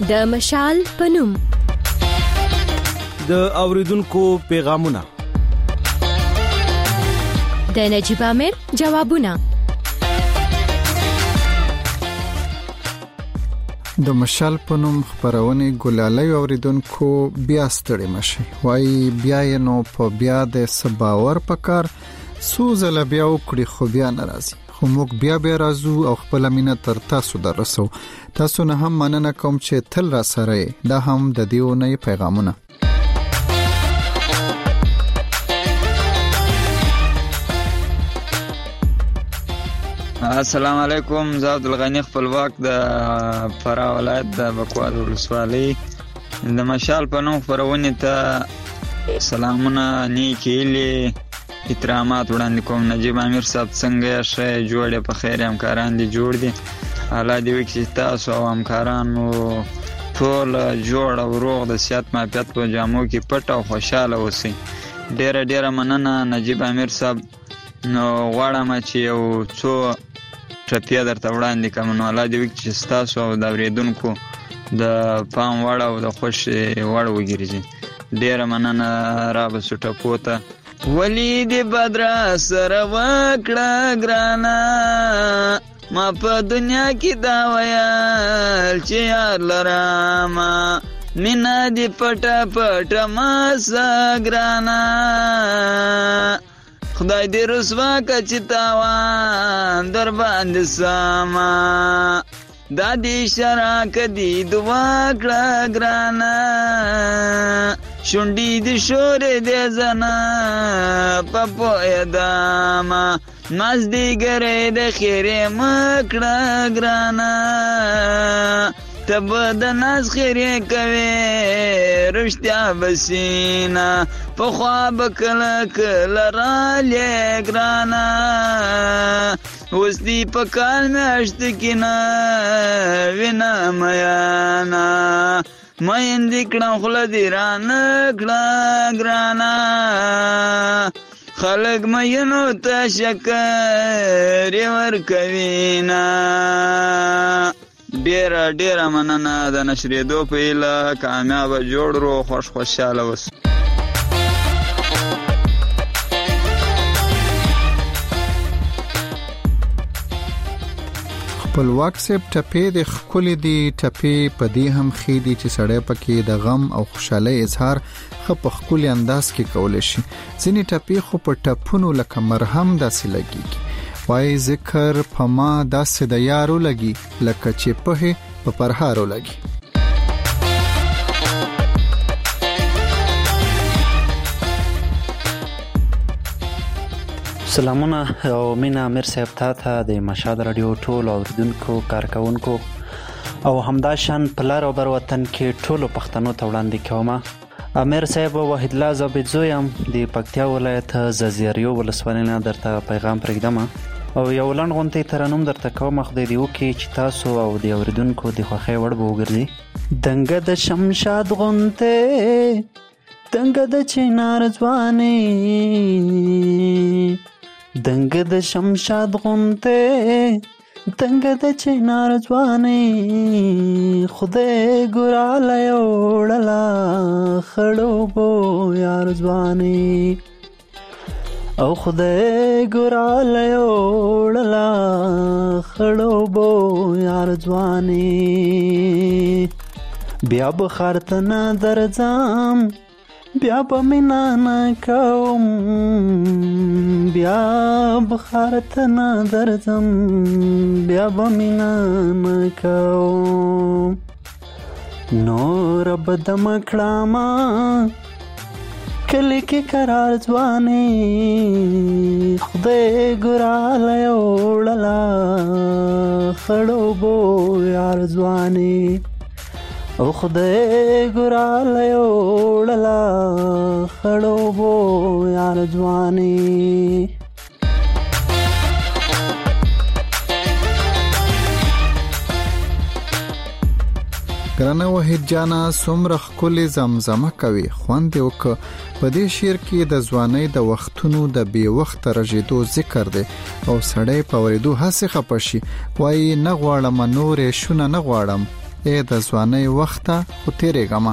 د مشال پنوم د اوریدونکو پیغامونه د نجیب امیر جوابونه د مشال پنوم خبرونه ګلالی اوریدونکو بیا ستړي مشي وای بیا نو په بیا د سباور پکار سوزل بیا وکړي خو بیا ناراضي خو موږ بیا راځو او خپل مینه تر تاسو درسو تاسو نه هم مننه کوم چې تل را سره دا هم د دیو نه پیغامونه السلام علیکم زه عبدالغنی خپلواک د فراه ولایت د بکوال ولسوالۍ د مشال پنوم خبرونه ته سلامونه نیکی لی احترامات وړاندې کوم. نجیب امیر صاحب څنګه ښه جوړ په خیر همکاران دي جوړ دي الله دې وکړي تاسو او همکارانو ټول جوړ او روغ د صحت معافیت په جامو کې پټ او خوشاله اوسئ. ډیره مننه نجیب امیر صاحب. نو غواړم چې یو څو ټپې درته وړاندې کوم نو الله دې وکړي چې تاسو او د اوریدونکو د پام وړ او د خوش وړ وګرځي. ډیره مننه را به ټپو ته ولی دی بدرا سره وکړه ګرانا ما په دنیا کې دا ویل چې یار لراما مینا دی پټه ما سګرانا خدای دې رسوا کچ تاوان در باندې سما دادی شراک دی دعا کړه ګرانا شونډې دې شورې دې زنا پپو اداما مازدیګرې د خیرې مکړه ګرانا تب د ناز خیرې کوي رښتیا بسینا په خواب کله رالې ګرانا اوس دی په کال میاشت کې نه وینا میانا مین دی کړه خله دی رانه کړه ګرانا خلق مینو ته شکر ورکوینا. ډیره مننه د نشریدو په ایله کامیاب جوړ رو خوشاله وس. خپلواک سیب ټپې د خولې دی ټپې په دې هم خېدي چې سړی پکې د غم او خوشحالۍ اظهار په خولي انداز کې کول شي. ځینې ټپې خو په ټپونو لکه مرهم داسې لګيږي وای ذکر پما داسې د یارو لګي لکه چې په پرهارو لګي. سلامونه او مینا امیر صاحب ته د مشال رادیو ټول اوریدونکو کارکونکو او همداشان پلار او بر وطن کې ټول پښتنو ته وړاندې کوم. امیر صاحب وحید الله زبیزویم د پکتیا ولایت زازیریو ولسوالۍ نه درته پیغام پرېږدم او یو لنډ غونډه ترنم درته کوم. خدای دې وکړي چې تاسو او د اوریدونکو د خوښۍ وړ وګرځي. دنګ د شمشاد غونډه دنګ د چینار ځواني دنګ د شمشاد غونډه دنګ د چینار ځواني خدای ګراله وړلا خړو بو یار ځواني او خدای ګراله وړلا خړو بو یار ځواني بیا بخار تنا درځم بیا په مینا نه کوم بیا بخار تنا درځم بیا په مینا نه کوم نو رب د مکړما کلی کې قرار ځواني خدای ګراله وړلا خړو بو یار ځواني او خدای ګراله وړلا خړو بو یار ځواني. ګرانه وحید جانا څومره ښکلې زمزمه کوي خوند یې وکړه. په دې شعر کې د ځوانۍ د وختونو د بې وخته رژېدو ذکر دی او سړی په اورېدو هسې خفه شي وایي نه غواړم نورې شونه نه غواړم د ځوانۍ وخت خو تیرېږم.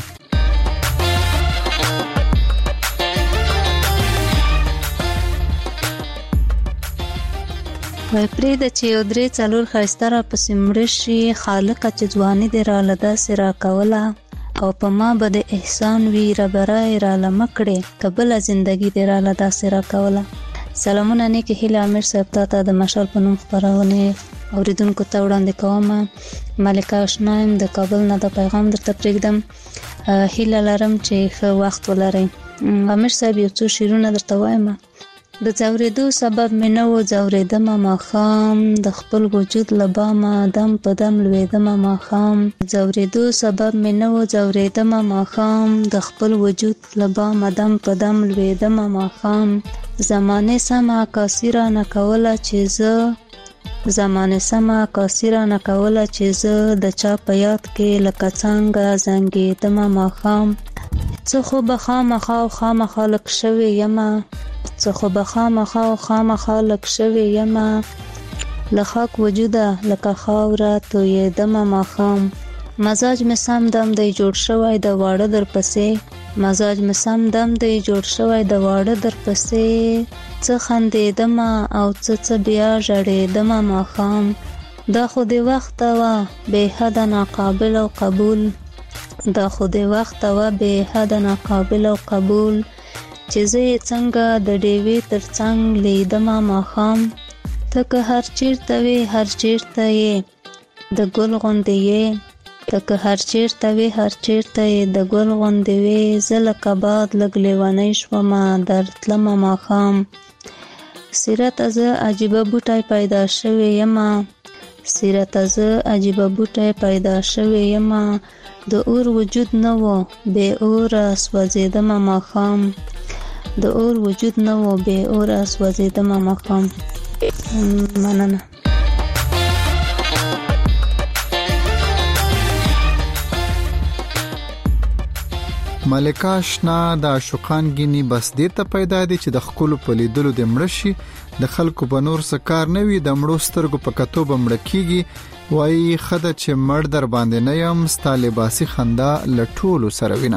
وای پرېږده چې یو 3-4 ښایسته راپسې مړه شي، خالقه چې ځواني دې راله داسې راکوله او په ما به د احسان وي ربره یې راله مه کړې که بله زندګي دې راله داسې راکوله. سلامونه نیکې هیلې امیر صاحب تا ته د مشال په نوم خپرونې اوریدونکو ته وړاندې کوم. ملکه اشنا یم د کابل نه د پیغام درته پرېږدم. هیله لرم چې ښه وخت ولرئ. امیر صاحب یو څو شعرونه درته وایم. د ځورېدو سبب مې نه و ځورېدمه ماښام، د خپل وجود له بامه دم په دم لوېدمه ماښام. ځورېدو سبب مې نه و ځورېدمه ماښام، د خپل وجود له بامه دم په دم لوېدمه ماښام. زمانې سمه عکاسي رانه کوله چې زه د چا په یاد کې لکه څانګه زنګېدمه ماښام. څه خو به خامخا او خامخا لږ شوې یمه، له خاک وجوده لکه خاوره تویېدمه ماښام. مزاج مې سم دم دی جوړ شوی د واړه در پسې، څه خندېدمه او څه بیا ژړېدمه ماښام. دا خو د وخته وه بې حده ناقابل او قبول، چې زه یې څنګه د ډېوې تر څنګ لیدمه ماښام. ته که هر چېرته وې هر چېرته یې د ګل غوندې وې، زه لکه باد لږ لیونی شومه درتلمه ماښام. سیرته زه عجیبه بوټی پیدا شوې یمه، د اور وجود نه و بې اوره سوځېدمه ماښام. مننه. ملکه اشنا د عاشقان ګینی بس دې ته پیدا دي چې د خپلو په لیدلو د مړه شي، د خلکو په نور څه کار نه وي، د مړو سترګو په کتو به مړه کیږي. وایي خده چې مړ در باندې نه یم، ستا لباسي خندا له ټولو سره وینه.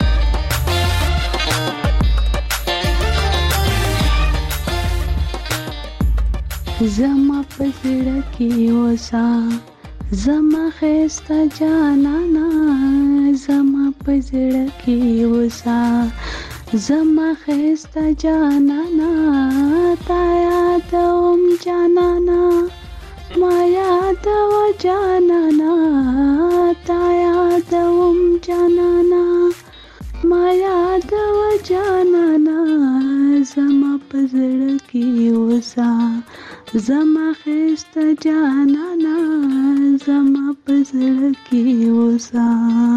زما په زړه کې اوسه زما ښایسته جانانه، زما په زړه کې اوسه زما ښایسته جانانه، تا یادوم جانانه ما یادوه جانانه، تا یادوم جانانه ما یادوه جانانه، زما په زړه کې اوسه زما ښایسته جانانه، زما په زړه کې اوسه.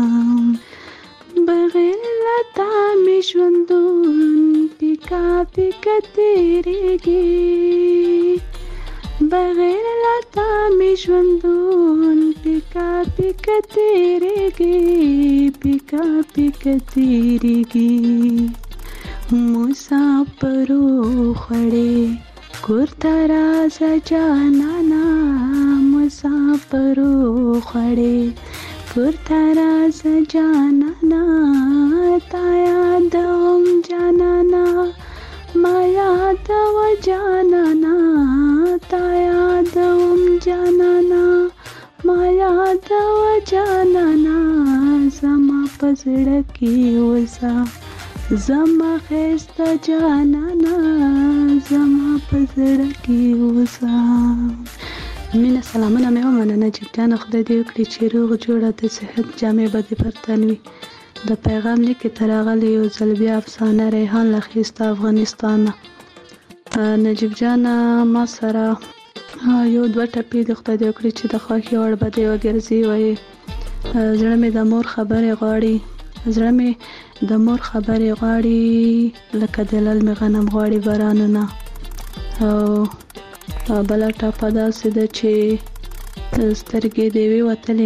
بغیر له تا مې ژوندون پیکا پیکا تېرېږي، بغیر له تا مې ژوندون پیکا پیکا تېرېږي. مسافرو خړې کور ته راځه جانانه، مسافرو خړې کور ته راځه جانانه، تا یادوم جانانه ما یادوه جانانه، تا یادوم جانانه ما یادوه جانانه، زما په زړه کې اوسه زما ښایسته جانانه، زما په زړه کې اوسه. مینه سلامونه مې ومنه نجیب جانه، خدای دې وکړي چې روغ جوړه د صحت جامې به دې پر تن وي. د پیغام لیکې ته راغلی یو ځل بیا افسانه ریحان له ښایسته افغانستان نه. نجیب جانه ما سره یو 2 ټپې دي، خدای دې وکړي چې د خوښې وړ به دې وګرځي. وایي زړه مې د مور خبرې غواړي، زړه مې د مور خبرې غواړي، لکه د للمې غنم غواړي بارانونه. او بله ټاپه داسې ده چې سترګې دې وي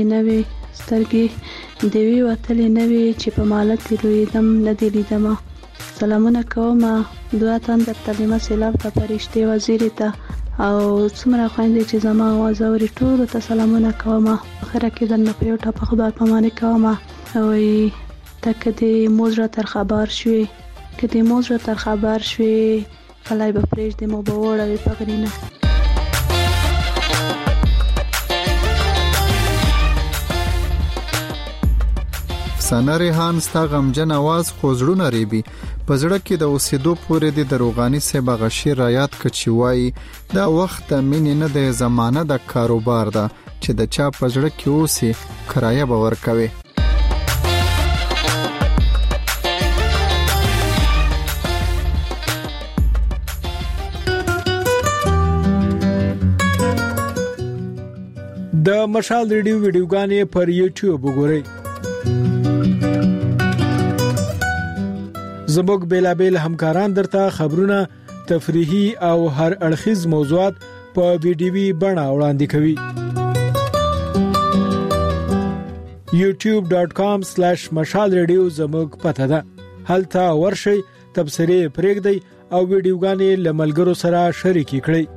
وتلې نه وي چې په مالت دې لویدم نه دې لیدمه. سلامونه کومه، 2 تن در تلیمه سیلاب ته، فرشتې وزیرې ته، او څومره خويندې چې زما आवाज اوري ټول ته سلامونه کوم. اخره کې دنه په یو ټاپ خدای پامانه کوم. او تک دې موزره تر خبر شوي کدی موزره تر خبر شوي کله به پرېږ دې مو به وړوي پغرینه. افسانه ریحان ستا غمجن आवाज خوځړونه ریبي په زړه کې د اوسېدو پورې د روغاني صاحب غشیر رایات کچي وای دا وخت د مینې نه د زمانه د کاروبار ده چې د چا په زړه کې اوسي کرایه به ورکوي. د مشال ریډیو ویډیوګانې پر یوټیوب وګورئ. زموږ بیلابیل همکاران درته خبرونه، تفریحي او هر اړخیز موضوعات په ویډیوي بڼه وړاندې کوي. youtube.com/mashalradio زموږ پته ده. هلته ورشئ، تبصرې پرېږدئ او ویډیوګانې له ملګرو سره شریکې کړئ.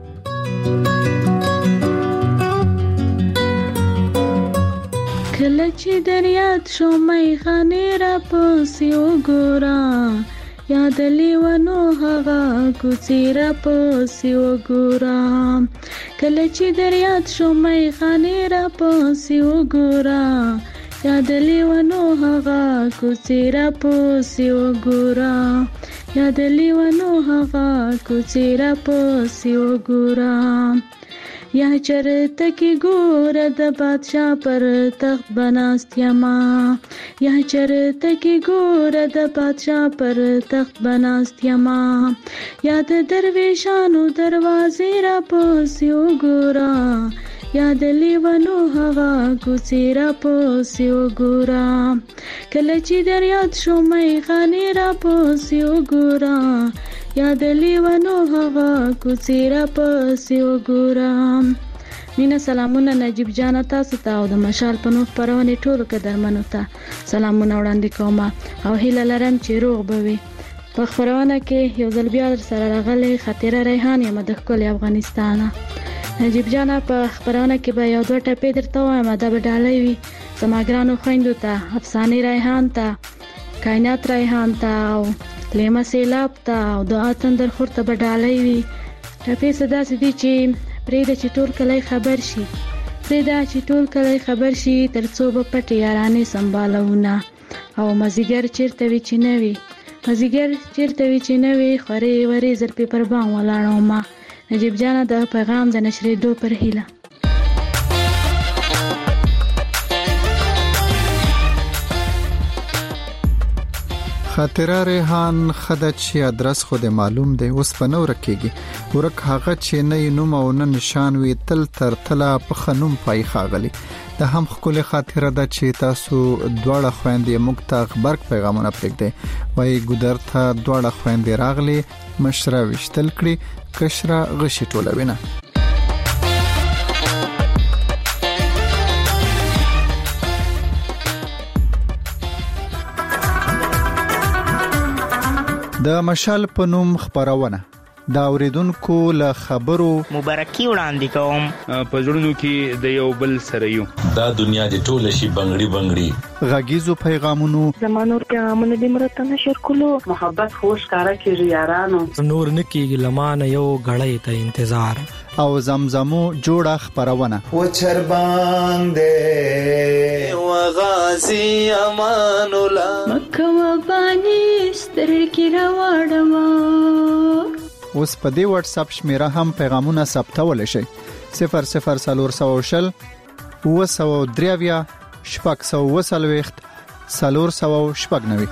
کله چې دریاد شو مې خانه را پسې وګورا یاد لیوانو هغه کوڅې را پسې وګورا. کله چې دریاد شو مې خانه را پسې وګورا یاد لیوانو هغه کوڅې را پسې وګورا. یاد لیوانو هغه کوڅې را پسې وګورا. یا چرته کې ګور د بادشاہ پر تخت بناست یما. یا چرته کې ګور د بادشاہ پر تخت بناست یما. یا د درویشانو دروازې را پسې وګورا. یا د لیوانو هغه کوڅې را پسې وګورا. کله چې دریاد شو مې خانه را پسې وګورا. یا د لیوانو هغه کوڅې را پسې وګورا. مینا سلامونه نجیب جان تاسو ته او د مشال په نوم خبرونه ټولو قدرمنو ته سلامونه وړاندې کوم او هیله لرم چې روغ بوي. په خبرونه کې یو ځل بیا سره راغلي خاطره ریحان یم د ښکلي افغانستان. نجیب جان په خبرونه کې به یو دوه ټپې درته وایم دا به ډالۍ وي زما ګرانو خویندو ته، افسانې ریحان ته، کائنات ریحان ته او لیما سیلاب ته او دعا تندر خور ته به ډالۍ وي. ټپې صدا سدي چې پرېده چې ټول کلی خبر شي، پرېده چې ټول کلی خبر شي ترڅو به پټې یارانې سنبالونه او مازیګر چیرته وي چې نه وي، مازیګر چیرته وي چې نه وي خورې ورې زر په پر بام ولاړو ما. نجیب جان د پیغام د نشریدو پر هیله. خاطره ریحان خدای چې ادرس خو دې معلوم دی اوس په نو رکیږي ورک هغه چې نه نوم او نه نشان وي تل تر تله په خنوم پای خاغلی. د هم خپل خاطره ده چې تاسو دواړه خويندې موږ ته خبرک پیغامونه پرېږدئ. وای ګودر ته دواړه خويندې راغلي مشره وشتل کړي کشره غشي ټولوینه. د مشال په نوم خبرونه دا اوریدونکو له خبرو مبارکي وړاندې کوم. په ژوندونو کې د یو بل سره یو دا دنیا د ټول شي بنگړي بنگړي غږیزو پیغامونو زمانو پیغامونه د مرته نشر کولو محبت خوش کارا کیږي یارانو نور نکیږي لمانه یو غړې ته انتظار او زمزمو جوړه خبرونه و چرباندې و غازی امان الله مکه و بانی سترګې راوړم. اوس په دې واتس اپ شمیره هم پیغامونه ثبتول شي 00400 وسو3 شپږ وسلويخت 490.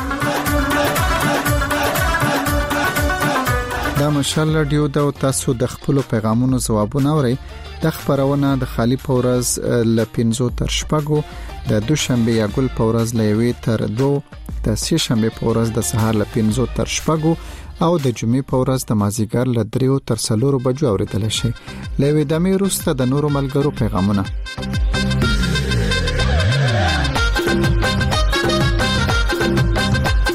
دا مشال رادیو د تاسو د خپل پیغامونو جوابونه اوري. د خبرونه د خالی پورز ل 15 تر شپږو، د دوشنبه یا ګل پورز ل 1 تر 2، د سه شنبه پورز د سهار ل 15 تر شپږو او د جمعې پورز د مازیګر ل 3 تر 4 بجو اوریدل شي. لوي د مې روسته د نورو ملګرو پیغامونه.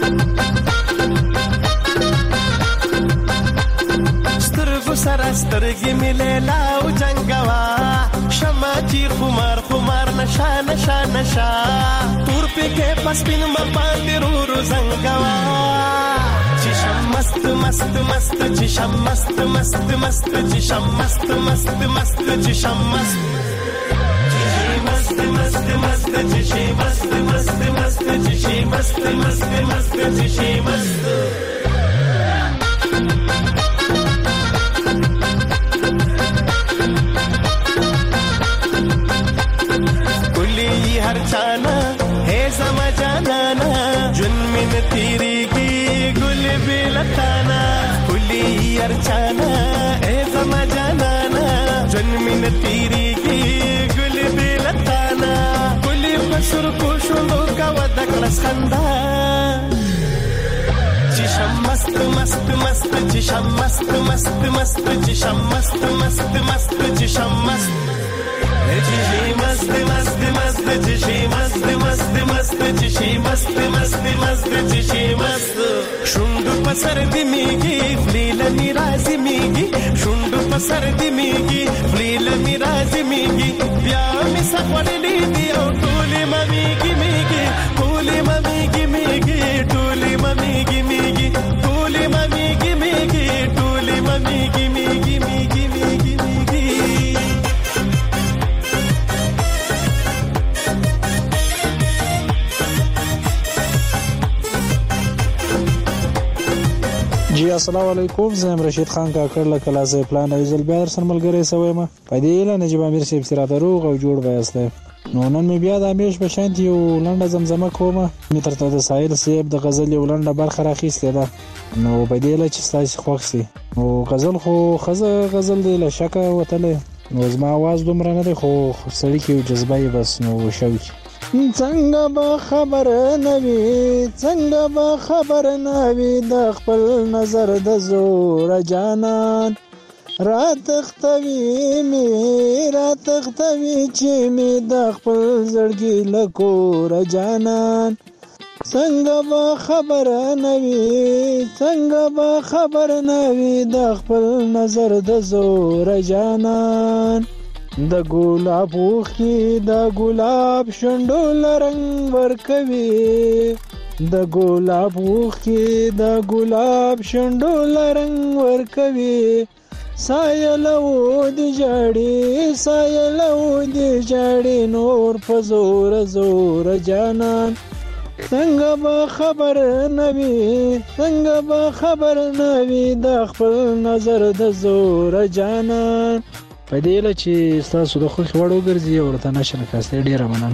ستر سترګې مې لیلا او جنګوا شمع چې خمار خمار نشا نشا نشا تور پکې پسپین باندې رو زنګوا چې شم مست مست مست چې شم مست مست مست چې شم مست مست مست چې شم مست مست مست مست چې شي مست مست مست چې شي مست مست مست چې شي مست کلی هر چانا ہے زما جانانا جن من تیری کی گل بلتانا کلی هر چانا ہے زما جانانا جن من تیری کی گل بلتانا کلی بسر کو شلو کا ودکلس خندا چشم مست مست مست چشم مست مست مست چشم مست مست مست چشم مست چشی مست مست مست چشی مست مست مست چشی مست مست مست چشی مست شوندو پسر دمیگی فلیل میرازی میگی شوندو پسر دمیگی فلیل میرازی میگی بیا می سخوڑلی دی او ټولی ممیگی میگی ټولی ممیگی میگی ټولی ممیگی میگی ټولی ممیگی میگی ټولی ممیگی میگی میگی میگی میگی جی السلام علیکم زم رشید خان کاکړ له کلاسه پلان ایزل بیا سره ملګری سوې ما پدې له نجيب امیر سیب سره دروغ او جوړ وایسته نو نن می بیا د امیش بشانت یو لنډه زمزمه کومه می ترته د سایل سیب د غزل یو لنډه برخه راخیسته ده نو پدې له چې تاسو خوښ سي او غزل خو غزل دی له شکه وتله نو زما आवाज دومره نه دی خو سړی کې جذبه بس نو شوک څنګه به خبر نوي د خپل نظر د زور جانان راتختوي چې می د خپل زړګي لکور جانان څنګه به خبر نوي د خپل نظر د زور جانان د ګلاب وخي د ګلاب شونډو لرنګ ورکوي د ګلاب وخي د ګلاب شونډو لرنګ ورکوي سایلو دی جاړي نور په زور جانان څنګه به خبر نوي د خپل نظر د زور جانان پدې له چې تاسو د خو وړو ګرځي ورته نشنه کاسته ډیره مننه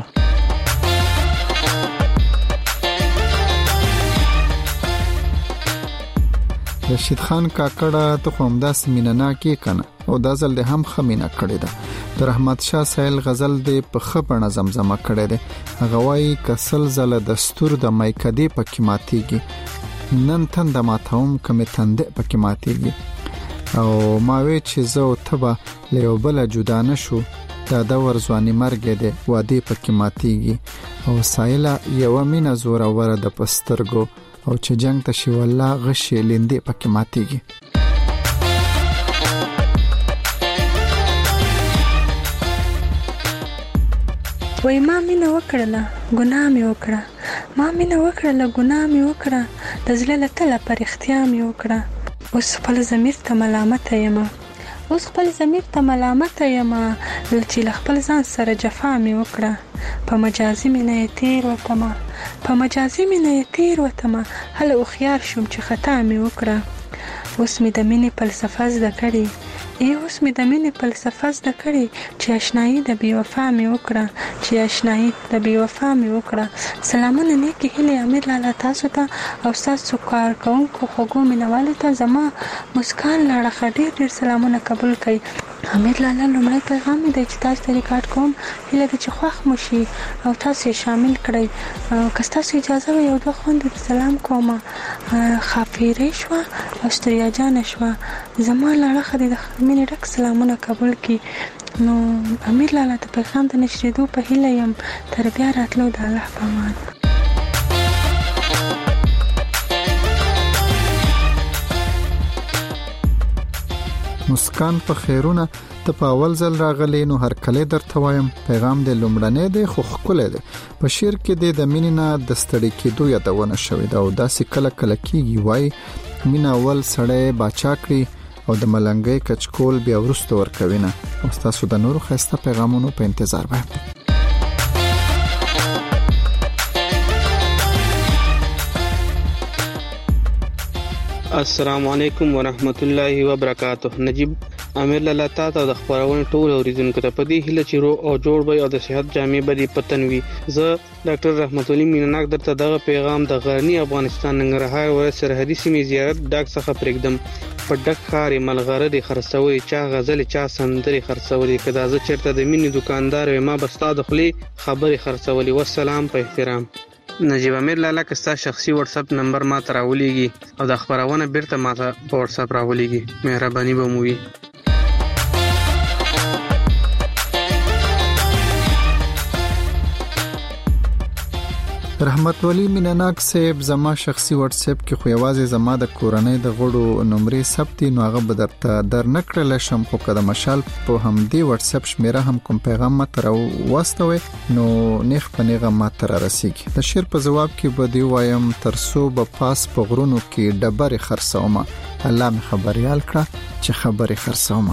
رشید خان کاکړه ته همداس میننا کې کنه او دا ځل د هم خمینه کړی ده د رحمت شاه سایل غزل د په خبره زمزمه کړی ده غوای کسل زله دستور د مایکدی پکې ماتيږي نن تند ماتوم کمه تند پکې ماتيږي او ما وی چې زه او تبا له یو بل جدا نشو دا د ورځواني مرګ دی وادي پکې ماتيږي او سایله یو مینا زور اوره د پسترګو او چې جنگ ته شي والله غشي لیندې پکې ماتيږي وای ما مینه وکړه ګناه مې وکړه د زړه له تله پر اختیار مې وکړه اوس خپل ضمیر ته ملامت یم چې خپل ځان سره جفا مې وکړه په مجازي مې نه تیر وتمه هله او خيار شوم چې خطا مې وکړه اوس مې د مینې فلسفه زده کړې چې آشنایی د بی وفا مې وکړه سلامونه نیکی هیله امیر لاله تاسو ته او تاسو کار کوونکو خوګو مینوالو ته زما مسکان لاړه ډېر سلامونه قبول کړئ امیر لاله لومړی پیغام دی چې تاسو ته ریکارډ کوم هیله د چې خوښ مو شي او تاسو شامل کړئ که تاسو اجازه وي یو دوه خوندې سلام کوم خافیره شو او ستریا جان شو زما لاړه خدای د مینې ډک سلامونه قبول کړي نو امیر لاله ته پیغام د نشریدو په هیله یم تر بیا راتلو د الله په امان مسکان په خیرونه ته په اول ځل راغلی نو هر کله درته وایم پیغام دې لومړنی دی خو ښکلی دی په شعر کې د مینې نه د ستړي کېدو یادونه شوې ده او داسې کله کله کېږي وایي مینه اول سړی باچا کړي او د ملنګۍ کچکول بیا وروسته ورکوي نه او ستاسو د نورو ښایسته پیغامونو په انتظار باید. السلام علیکم ورحمت الله وبرکاته. نجیب امیر لاله تاسو د خبرونې ټول اوریدونکو ته په دې هیله چې رو او جوړ وي او د صحت جامع بدی پتنوي. زه ډاکټر رحمت الله مینناک درته دغه پیغام د غرنی افغانستان ننګرهار ولایت سرحدي سیمې زیارت ډاک څخه پرېږدم. په ډک ښار ملغره دي خرڅوي چا غزل چا سندري خرڅولي کدا زه چیرته د مینې دکاندار ما بستا د خلی خبري خرڅولي. والسلام په احترام. نجیب امیر لاله کستا شخصي واتس اپ نمبر ما تراولېږي او د خبرونه بیرته ما ته په واتس اپ راولېږي. مهرباني به مو وي. رحمت ولی مینناک صاحب زما شخصي واتس اپ کې خو یوازې زما د کورنۍ د غړو نمبرې ثبت نو هغه به درته در نکړل شم خو کله مشال په همدې واتس اپ شمیره هم کوم پیغام ما تر واستوي نو نیخ پنیغه ما تر رسیږي. د شعر په جواب کې به دی وایم ترسو به پاس په غرونو کې ډبرې خرڅومه الله مې خبريال کړه چې خبرې خرڅومه.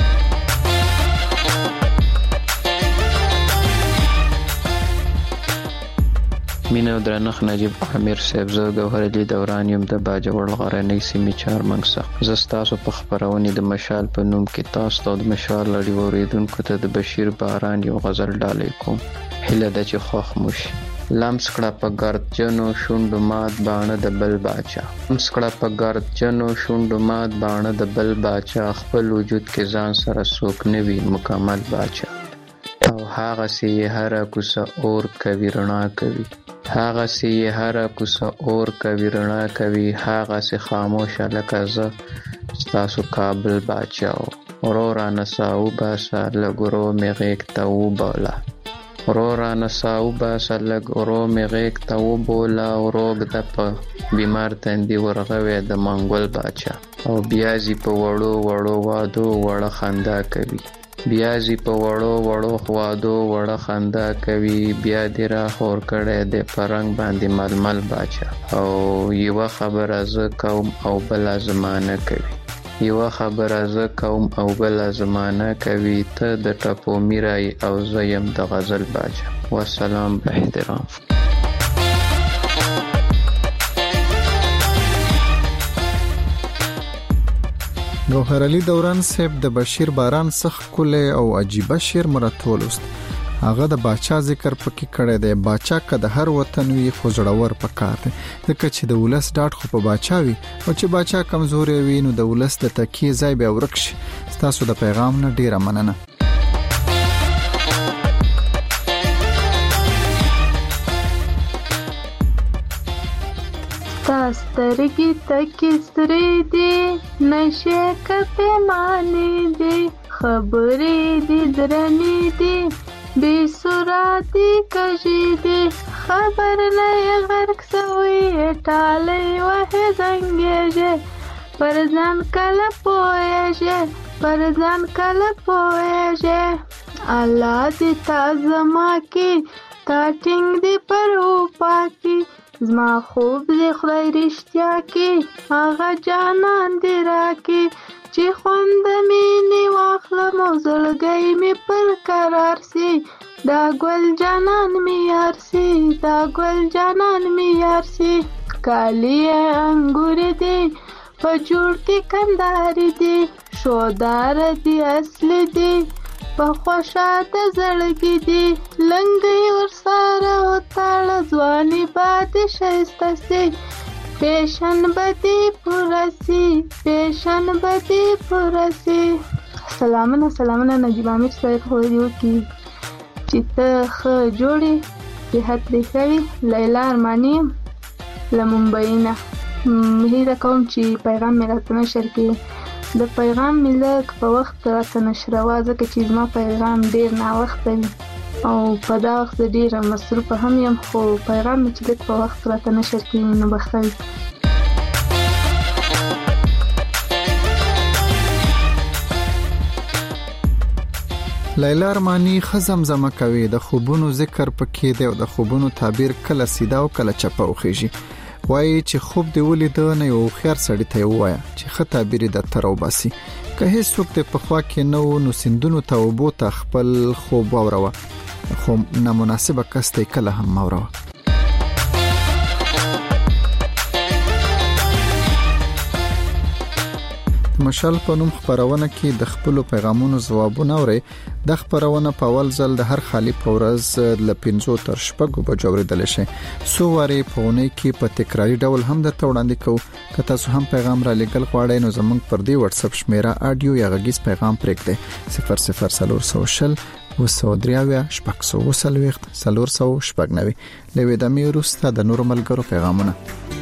مینه او درنښت نجیب امیر صاحب زه ګوهر علي دوران یم د باجوړ غرنۍ سیمې چارمنګ څخه. زه ستاسو په خبرونې د مشال په نوم کې تاسو ته د مشال لړۍ اوریدونکو ته د بشیر باران یو غزل ډالۍ کوم. هیله ده چې خوښ مو شي. لمس کړه په ګردجنو شونډو مات باڼه د بل باچا. لمس کړه په ګردجنو شونډو مات باڼه د بل باچا. خپل وجود کې ځان سره څوک نه وي مکمل باچا. او هغه سي هر کوڅه اور کوي رڼا کوي. هغه سي هر کوڅه اور کوي رڼا کوي. هغه سي خاموش لکه زه ستاسو کابل باچاو. اورورا نساو باسا لګورو میغیک تاو بالا. اورورا نساو باسا لګورو میغیک تاو بولا. اوروګ د په بیمار تندي ورغوي د منګول باچا. او بیازي په وړو وړو وادو وړه خندا کوي. بیازي په وړو وړو خوادو وړه خندا کوي. بیا دې را خور کړی د پرنګ باندې ململ باچا. او یوه خبره زه کوم او بله زمانه کوي. یوه خبره زه کوم او بله زمانه کوي. ته د ټپو میرای او زه یم د غزل باچا. والسلام په احترام. ګوهر علي دوران صاحب د بشیر باران څخه کوله او عجیب شعر مراتول است. هغه د باچا ذکر پکې کړی دی. باچا که د هر وطن وي خو زړور پکار دی ځکه چې د ولس ډاډ خو په باچا وي او چې باچا کمزوري وي نو د ولس د تکیه ځای به ورک شي. تاسو د پیغام نه ډیره مننه. سترګې تکې سرې دي نشه کپې معنی دي خبرې دي درنې دي بے سراتی کجی دي خبر نه غرق سوی ټاله وه زنګېږي پر ځان کله پوهېږي پر ځان کله پوهېږي. الله دې تا زما کې تا ټینګ دې پر وپا کې زما خوب دې خدای رښتیا کې هغه جانان دې راکې چې خوند مینې واخلم او زړګی مې پر قرار سي. دا ګل جانان مې یار سي دا ګل جانان مې یار سي. کالی انګور دې په جوړ کې کنداري دې شودار دې اصل دې په خوشاته زړګي دې لنګي ورسره وتاړه ځواني باندې شایسته سي. پیشن بدی پورسی پیشن بدی پورسی. سلامونه نجیب امیر صاحب خو دې وکړي چې ته ښه جوړې صحت دې ښه وي. لیلا ارماني یم له ممبۍ نه. هیله کوم چې پیغام مې راته نشر کړي. د پیغام مې لږ په وخت راته نشروه ځکه چې زما پیغام ډېر ناوخته وي او په دا وخت ډېره مصروفه هم یم خو پیغام مې چې لږ په وخت راته نشر کړي نو بخښئ. لیلا ارمانی خزمزمه کوي د خوبونو ذکر پکې دی او د خوبونو تعبیر کله سیده او کله چپه وخیږي. وایي چې خوب دی ولید نه یو خیر سړی ته وایا چې خه تعبیر د تر او باسي که هیڅ وخت په خوا کې نو سندونو ته وبو ته خپل خوب وروه خو نامناسبه کسته کله هم وروه. مشال په نوم خبرونه کې د خپل پیغامونو ځوابونه اوري. د خبرونه په اول ځل د هر خالی په ورځ ل 15 تر 16 بجو اوریدل شي. سو واره په ونه کې په تکراری ډول هم د توړاندې کو که تاسو هم پیغام را لګل غواړئ نو زموږ پر دی واتس اپ شمیره اډیو یا غږیز پیغام پرېږدئ 0040 وسودریاویا شپږ سو وسلويخت سلور سو شپږنوي لوي د میروسته د نور ملګرو پیغامونه.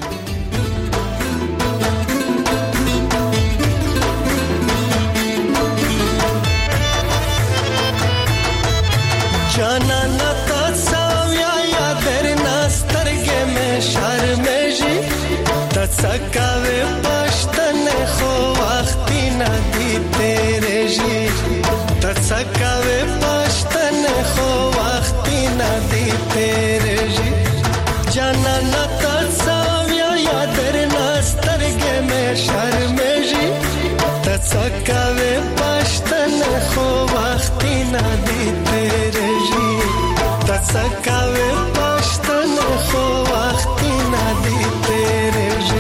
سکاوی پشتن خو وقتی ندی تیرے جی تسکاوی پشتن خو وقتی ندی تیرے جی جانا نتساویا یا در نسترگے میں شرم جی تسکاوی پشتن خو وقتی ندی تیرے جی تسکاوی پشتن خو وقتی ندی تیرے جی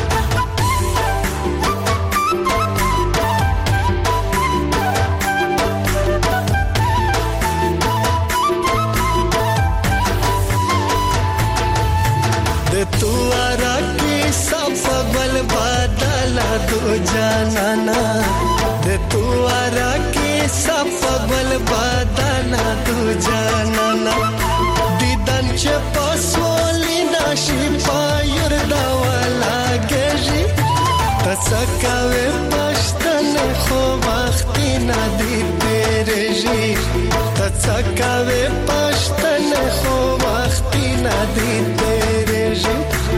تو آرا کی سب بل بدلا دو جانانا دے تو آرا کی سب بل بدلا دو جانانا دیدن چه پاسولی ناشی پایر داوالا گجی تسکاوی پشتن خو وقتی ندی تیرے جی تسکاوی پشتن خو وقتی ندی تیرے جی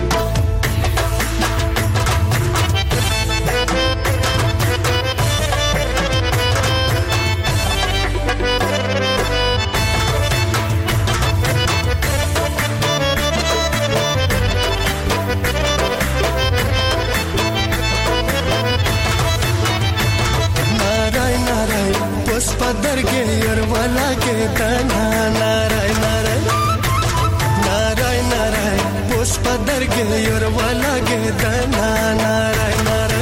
पदर के यर वाला के तना नाराय नाराय नाराय नाराय उस पदर के यर वाला के तना नाराय नाराय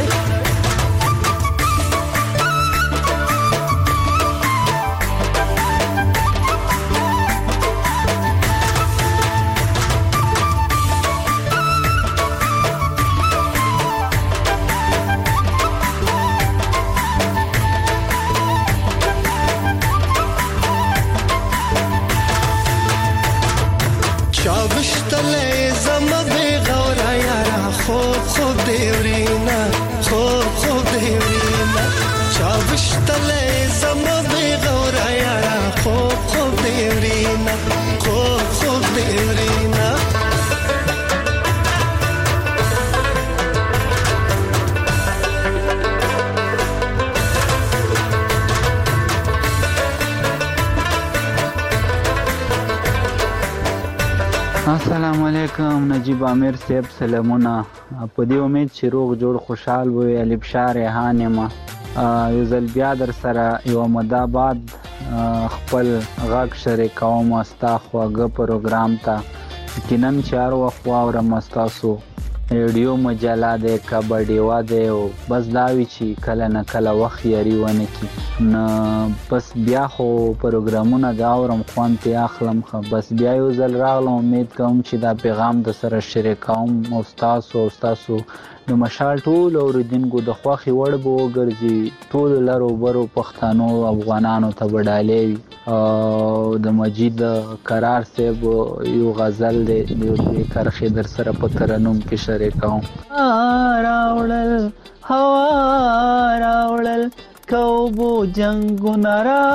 السلام علیکم نجیب عامر صاحب سلامونه په دې امید چې روغ جوړ خوشحال وي علي بشار هانم یو ځل بیا در سره یو مده بعد خپل غږ شریکوم استا خوږه پروګرام ته یقینا چار وخت اورم تاسو ریډیو مجله ده کبډي واده او بس داوی چې کله نه کله وخت یاري ونه کی نه بس بیا خو پروګرامونه دا اورم خوان ته اخلم خو بس بیا یو ځل راغلم امید کوم چې دا پیغام د سره شریکوم او تاسو د مشال ټول اوریدونکو د خوخي وړ بو ګرځي ټول لرو برو پښتنو افغانانو ته وډالې او د مجید قرار صاحب یو غزل د کرخې در سره په ترنم کې شریکوم راوړل هوا راوړل کوبو جنگونه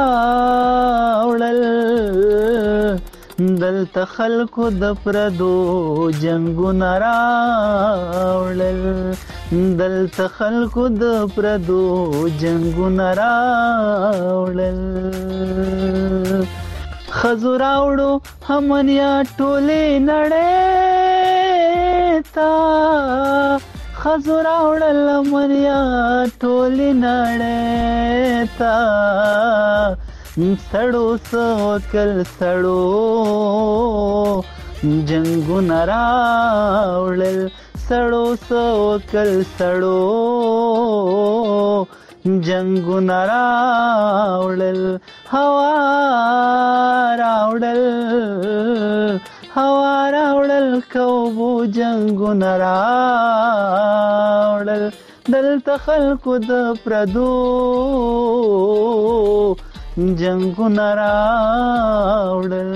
راوړل دلته خلکو د پردو جنگونه راوړل دلته خلکو د پردو جنگونه راوړل ښځو راوړو همنیا ټولې نړۍ ته ښځو راوړل همنیا ټولې نړۍ ته سړو سوکل سړو جنگونه راوړل سړو سوکل سړو جنگونه راوړل هوا راوړل کوبو جنگونه راوړل دلته خلکو د پردو جنگونه راوړل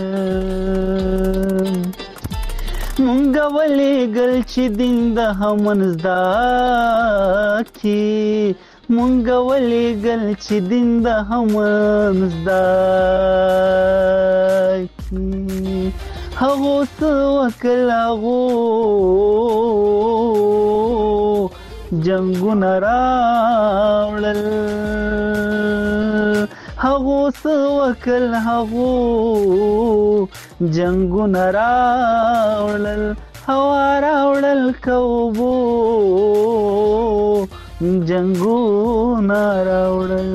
مونږ ولېږل چې دین د همن زده کړي مونږ ولېږل چې دین د همن زده کړي هغو څه وکړل هغو جنګونه راوړل هغو څه وکړل هغو جنگونه راوړل هوا راوړل کوبو جنگونه راوړل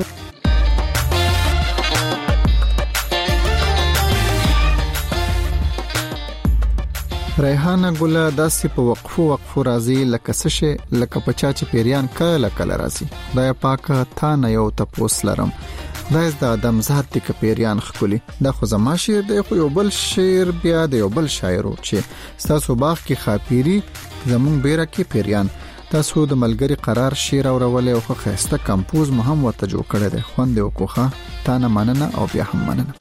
ریحانه ګله داسې په وقفو راځي لکه سشه لکه پچا چې پیریان کله راځي خدای پاک تا نه یو تپوس لرم دایز د ادم ذات د کپیریان خولي د خو زما شعر دی خو یو بل شعر بیا د یو بل شاعرو چې تاسو باغ کې خاپيري زمون بیره کې پیریان تاسو د ملګری قرار شعر اورولې او خو خسته کمپوز مهم وته جوړ کړی دی خوند یو کوخه تا نه مننه او بیا هم مننه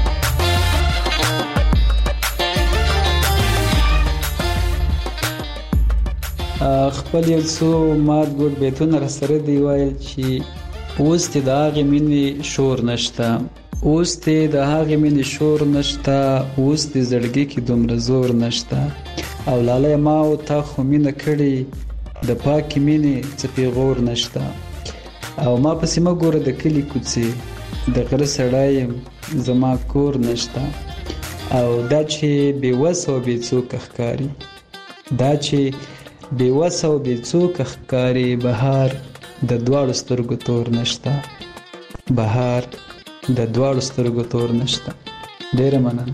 خپل یو څو مات ګډ بیتونه سره دی وایي چې اوس ته د هغه مینې شور نشته اوس ته د هغه مینې شور نشته اوس د زړګي کې دومره زور نشته او لاله ما او تا خو مینه کړې د پاکي مینې څه پیغور نشته او ما پسې ما ګوره د کلی کوڅې د غره سړایم زما کور نشته او دا چې بې وسه او بې څوک ښکاري دا چې بې وسه او بې څوک ښکاري بهار د دواړو سترګو تور نشته بهار د دواړو سترګو تور نشته ډېره مننه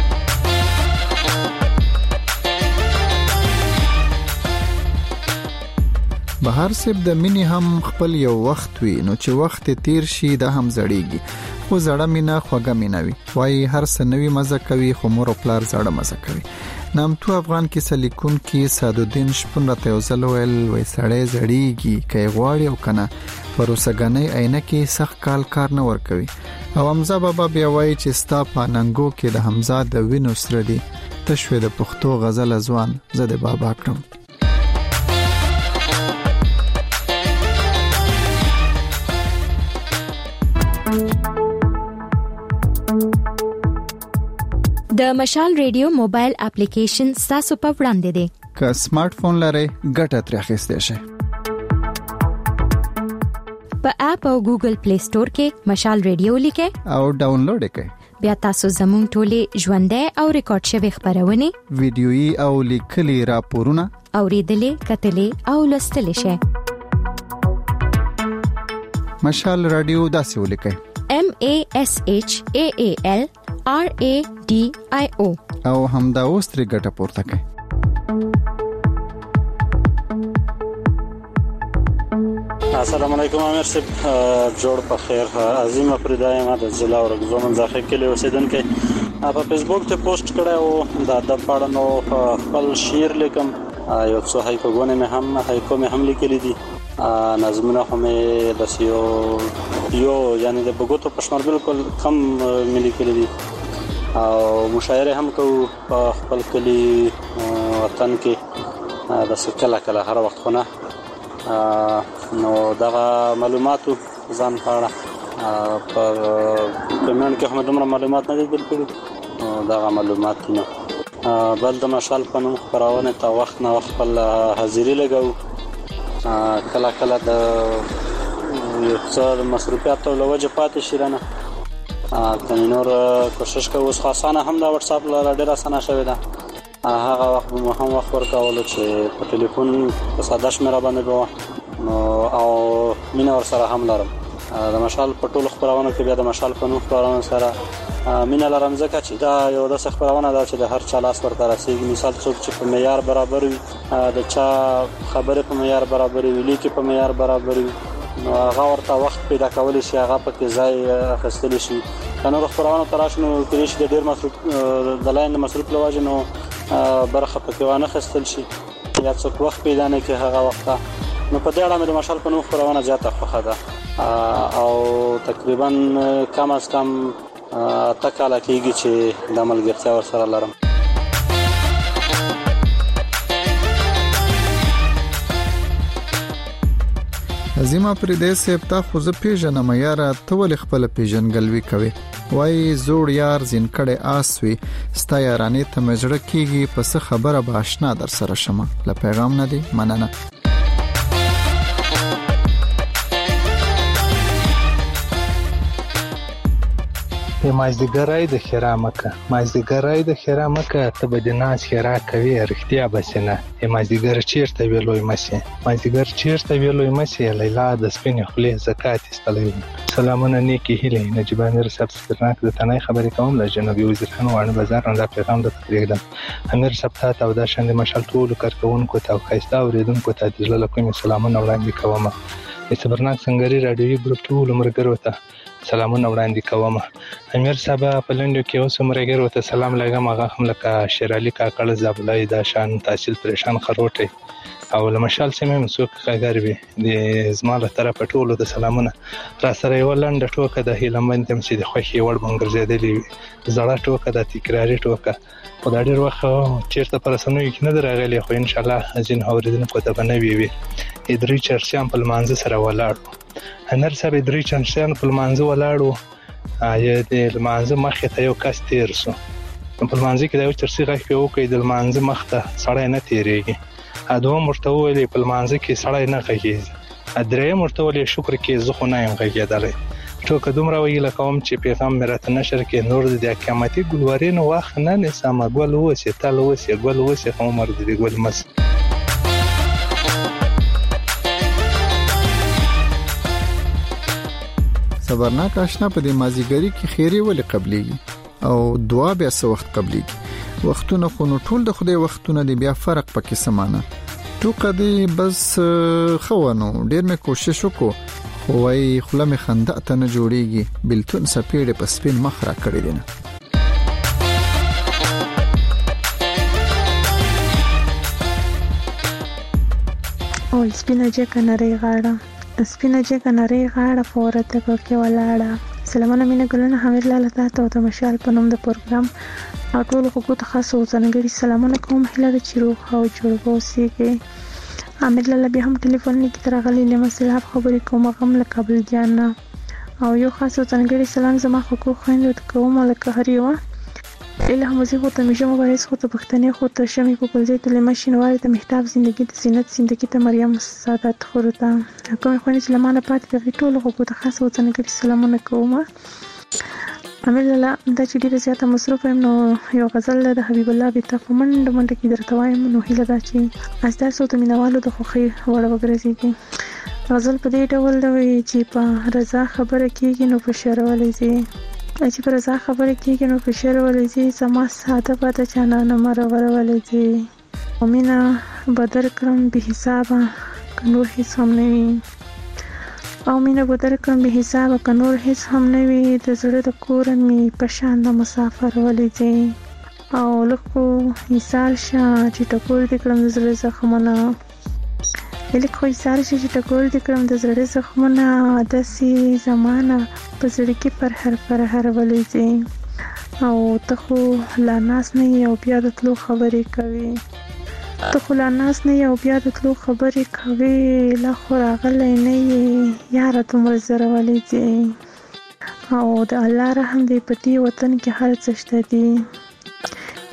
بهار صاحب د مینې هم خپل یو وخت وي نو چې وخت تیر شي د هم زړیږي خو زړه مینا خوږه مینا وي وای هر څه نوی مزه کوي خو مور او پلار زړه مزه کوي نامتو افغان کې سلیکون کې سعدالدین شپون راته یو ځل وای سړی زړیږي کوي غواړي او کنه پروسګنۍ عینه کې سخت کار نه ور کوي او حمزه بابا بیا وای چې ستا پاننګو کې د حمزه د وینو سره دی تشوي د پښتو غزل ځوان زده بابا کړم د مشال ریډیو موبایل اپلیکیشن تاسو په وړاندې دی که سمارټ فون لرئ ګټه ترې اخیستئ شئ په اپ او ګوګل پلی سٹور کې مشال ریډیو لیکئ او ډاونلوډ کړئ بیا تاسو زموږ ټولې ژوندۍ او ریکارډ شوی خبرونه ویډیويي او لیکلي راپورونه اوریدلې کتلې او لوستلې شئ مشال رادیو داسې ولیکئ MASHAALRADIO او همدا اوس ترې ګټه پورته کړئ السلام علیکم امیر صاحب جوړ په خیر عظیم پردایم د ضلع ورغزو منځخه کې اوسیدونکو په فیسبوک ته پوسټ کړه او د ادب په اړه نو خپل شعر لیکم یو څه هایکوګونه مې هم لیکلي دي نظمونه هم د سیو یو یعنی د بغوتو پښمر بالکل کم ملي کړی دي او مشاعره هم کو خپل کلی وطن کې د کله هر وخت خونه نو دا معلوماتو ځان په اړه په کمنټ کې هم دومره معلومات نه دي بالکل دا معلومات نه بل د مشال په نوم خبرونه تا وخت نه وخت خپل حاضری لګاو کله کله د یو څه مصروفیاتو له وجې پاتې شي رانه کني نور کوشش کوو. اوس خاصانه هم دا واتس اپ لاره ډېره اسانه شوې ده. هغه وخت به مو هم وخت ورکولو چې په ټلیفون په ساده شمېره باندې به نو او مینه ورسره هم لرم. د مشال په ټولو خپرونو کې بیا د مشال په نوم خپرونه سره مینه لرم ځکه چې دا یو داسې خپرونه ده چې د هر چا لاس ورته رسېږي. مثال څوک چې په معیار برابر وي د چا خبرې په معیار برابر وي لیکې په معیار برابر وي نو هغه ورته وخت پیدا کولی شي هغه پکې ځای اخیستلی شي. که نور خپرونو ته راشي نو کېدای شي د ډېر مصروف د لاین د مصروف له وجې نو برخه پکې وانه اخیستل شي یا څوک وخت پیدا نه کړي هغه وخت نو په دې اړه مې د مشال په نوم خپرونه زیاته خوښه ده او تقریبا کم از کم 8 کاله کېږي چې د ملګرتیا ورسره لرم. عظیمه پردې صاحب تا خو زه پیژنم یاره ته ولې خپل پیژنګلوي کوي وای زوړ یار زین کړه آسوي ستا یارانې ته مجړه کیږي پس خبره به آشنا در سره شمه ل پیغام نه دی مننه. مازدیګرای د خیرامکه مازدیګرای د خیرامکه ته به د ناس خیرا کوي رښتیا بسنه مازدیګر چیرته ویلوي مسي مازدیګر چیرته ویلوي مسي لیلا د سپینې خلې زکات استلوي. سلامونه نیکی هیله نجیب امیر صاحب سترناک د تنای خبرې کوم له جنوبي وزیرخان وانه بازار نه پیغام د تقریدم امیر صاحب ته او د شند مشال ټول کارکونکو ته او خاصه اوریدونکو ته د زړه کوم سلامونه وړاندې کوم. استبرناک څنګهري رادیوي ګروپ ټول مرګرو ته سلامونه وړاندې کوم. امیر صاحب په لندو کې اوس مرګرو ته سلام لګم هغه هم لکه شیرالي کاکړ زبلای د شان تحصیل پریشان خروټي او لمشال سیمه مسوق غاګروي د زماله طرف ټولو د سلامونه را سره یو لنډ ټوکه د هیلمن تم سي د خوخي وړ بنګرزیدلی زړه ټوکه د تکراری ټوکه خدای ډیر وخت چیرته پرسنوي کې نه درغلي خو ان شاء الله ازین اوریدونکو ته بنوي وي ادري چرچان په مانزه سره ولاړ امیر صاحب ادري چرچان په مانزه ولاړو د مانزه مخه ته یو کس تیر سو په مانزه کې د یو چرسي غږ په وکي د مانزه مخته سړی نه تیریږي اډو مرتوولې په مانزه کې سړی نه غږیږي ادرې مرتوولې شکر کې زه خو نه یم غږیدلې ټوکه دومره ویل کوم چې پیغام مرته نشر کې نور د قیامتي ګلورین واخ نه نسمه ګل وسه تل وسه ګل وسه عمر دې ګل مس. صبرناک آشنا په دې مازیګری کې خیری ولې قبليږي او دعا بیا څه وخت قبليږي وختونه خو نو ټول د خدای وختونه دی بیا فرق پکې سمانه ټوکه دی بس خوانو ډیر مې کوشش وکړو خو وايي خله مې خنده ته نه جوړيږي بلتون سپېړې په سپین مخ را کړی دی نه. او سپینه جکه نری غاړه سپینه جګه نری غاړه فورته کوکې ولاړه. سلامونه مینه ګلونه حمید لاله تاسو ته مشال په نوم د پروګرام او ټول حقوق خاصو ځنګړي سلامونه کوم هله د چیرو او جوړو سیګي حمید لاله به هم ټلیفون کې ترغلي له مسله خبرې کوم غم له قبل جان او یو خاصو ځنګړي سلام زما حقوق خويند کوم لکه هریوه اله موزي خو ته مشه مبارز خو ته پښتنې خو ته شمي په کول دې له ماشينوار ته محتاب زندگی ته زینت زندگی ته مریم سعادت خورتا کوم خو نه سلامانه پات د ټولو حقوق خاص وڅنګړي سلامونه کوم. امیر لاله دا چې ډیره زیاته مصروف یم نو یو غزل د حبیب الله بیت فمند منډه کې درته وایم نو هیله دا چې اساسو ته مینوالو د خوخي وړ وګرځيږي. غزل په دې ډول دی چې په رضا خبره کیږي نو په شر ولې زی چې پر رضا خبره کیږي نو په شر ولې زی سما ساده پاته چانه نه مرور ولې زی ومینا بدر کړم به حسابه نور هیڅ هم نه وي او مینا بدر کړم به حسابه نور هیڅ هم نه وي د زړه د کورن می په شان د مسافر ولې زی او لکه ایثار شه چې ټکور دې کړم د زړه زخمونه لکه ایثار شه چې ټکور دې کړم د زړه زخمونه داسې زمانہ په زړه کې پر هر ولې زی او ته خو لا ناس نه یو بیا د تلو خبرې کوي ته خو لا ناس نه یو بیا د تلو خبرې کوي لا خو راغلی نه یاره دومره زره ولې زی او د الله رحم دې په دې وطن کې هر څه شته دي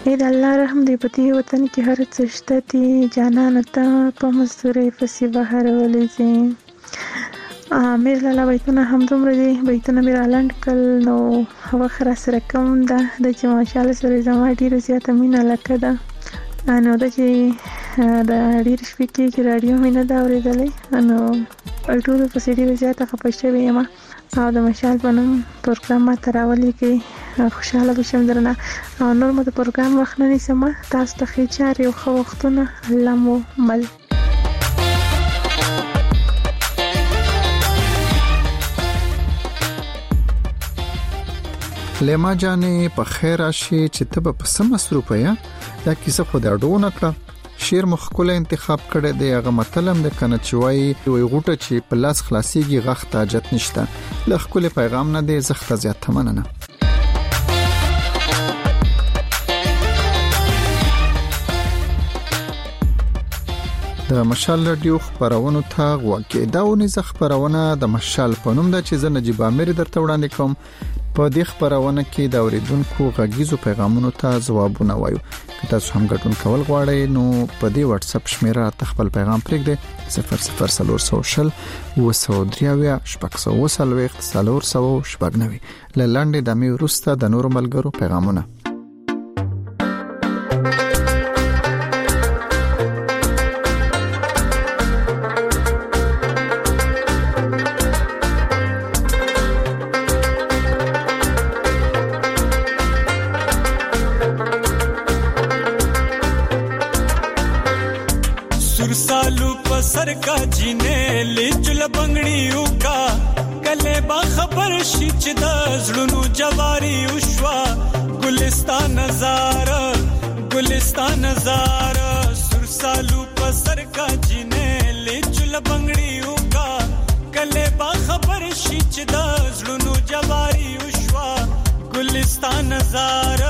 اې د الله رحم دې په دې وطن کې هر څه شته دي جانانه ته په مزدورۍ پسې بهر ولې ځې میر لاله بیتونه همدومره دي بیتونه مې رالنډ کړل نو وخت راسره کم ده د چې ماشاءالله سره زما ډېره زیاته مینه لکه ده نو دا چې د ډېرې شپې کېږي راډیو مې نه ده اورېدلی نو ټولو پسې ډېره زیاته خفه شوې یم او د مشال په نوم پروګرام ماته راولیکئ خوشحاله به شم درنه او نور مو د پروګرام وخت نه نیسم تاسو ته ښې چارې او ښه وختونه الله مو مل لیما جانې په خیر راشي چې ته به په سم مصروفه یا دا کیسه خو دا ډونه کړه شیر مخکله انتخاب کړی دی هغه مطلب د کنه چوي وي غوټه چې په لاس خلاصيږي غخ تاجت نشته لخ کله پیغام نه دی زخت زیات مننه د مشال رادیو خبرونه ته واقع داونی ز خبرونه د مشال په نوم د چې ز نجيب امیر درته وړاندې کوم په دې خبرونه کې د اوریدونکو غږیزو پیغامونو ته ځوابونه وایو که تاسو هم ګډون کول غواړئ نو په دې واتس اپ شمیره تخپل پیغام پرېږدئ 0040 وسودریاویا شپږ 499 لاندې د مې ورسته د نور ملګرو پیغامونه सर का जीने ले चुल बंगड़ियों का कले बा खबर शिच दजलुनु जवारी उश्वा गुलिस्तान नजारा सुरसालू पसर का जीने ले चुल बंगड़ियों का कले बा खबर शिच दजलुनु जवारी उश्वा गुलिस्तान नजारा